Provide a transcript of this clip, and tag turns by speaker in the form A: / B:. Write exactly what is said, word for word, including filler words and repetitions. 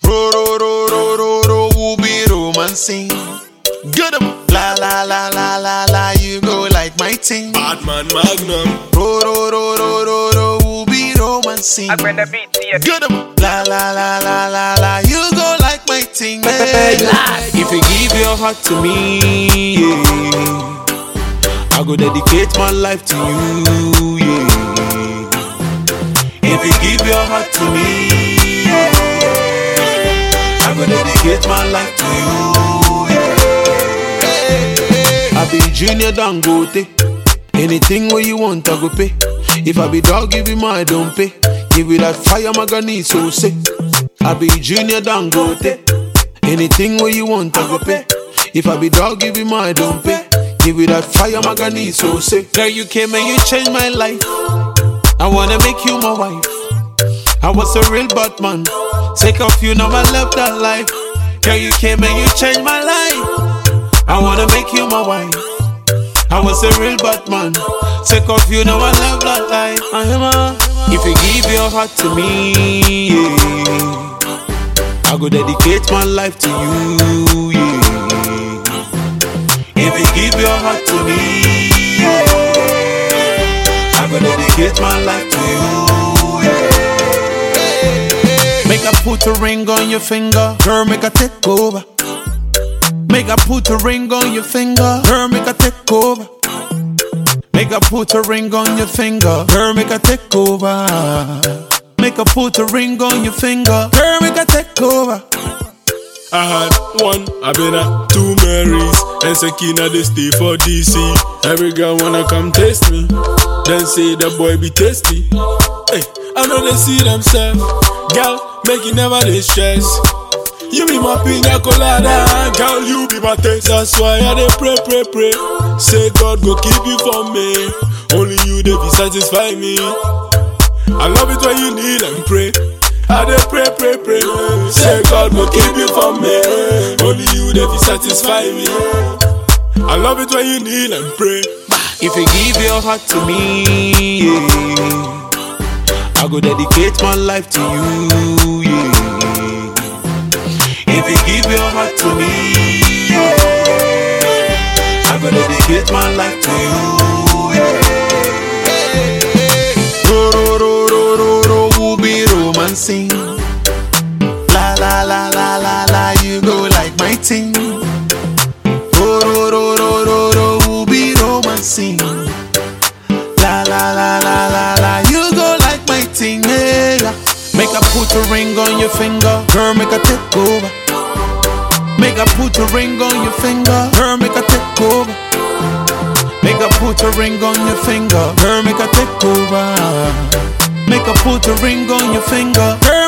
A: Ro ro ro ro ro ro, we'll be romancing. Get 'em. La la la la la la, you go like my thing.
B: Batman Magnum.
A: Ro ro ro ro ro ro, we'll be romancing.
C: I'm gonna beat you.
A: Get 'em. La la la la la la, you go like my thing. Hey. If you give your heart to me, yeah, I go dedicate my life to you, yeah. If you give your heart to me, yeah, I go dedicate my life to you, yeah. I be Junior Dangote. Anything where you want, I go pay. If I be dog, give you my don't pay. Give you that fire, my gun need so sick. I be Junior Dangote. Anything where you want, I go pay. If I be dog, give you my don't pay. Give you that fire, my gun need so sick. Girl, you came and you changed my life. I wanna make you my wife. I was a real bad man. Sick of you, now I left that life. Girl, you came and you changed my life. I wanna make you my wife. I was a real bad man. Sick of you, now I love that life. I am a. If you give your heart to me, yeah, I go dedicate my life to you, yeah. If you give your heart to me, yeah, I go dedicate my life to you, yeah. Make I put a ring on your finger, girl, make I take over. Make I put a ring on your finger, girl, make I take over. Make I put a ring on your finger, girl, make I take over. Make I put a ring on your finger, girl, make I take over.
B: I had one, I been at two Marys, and Sakina they stay for D C. Every girl wanna come taste me, then say the boy be tasty. Hey, I know they see themselves, girl, make it never they stress. You be my pina colada, girl, you be my taste. That's why I dey pray, pray, pray. Say God go keep you for me. Only you dey be satisfy me. I love it when you need and pray. I dey pray, pray, pray. Say God go keep you for me. Only you dey be satisfy me. I love it when you need and pray.
A: If you give your heart to me, yeah, I go dedicate my life to you, yeah. If you give your heart to me, yeah, I'm gonna dedicate my life to you, yeah. Ro ro ro ro ro ro, we'll be romancing. La la la la la la, you go like my thing. Ro ro ro ro ro ro, we'll be romancing. La la la la la la, you go like my thing, yeah. Make I put a ring on your finger, girl, make I take over. Make I put a ring on your finger, girl, make I take over. Make I put a ring on your finger, girl, make I take over. Make I put a ring on your finger, girl.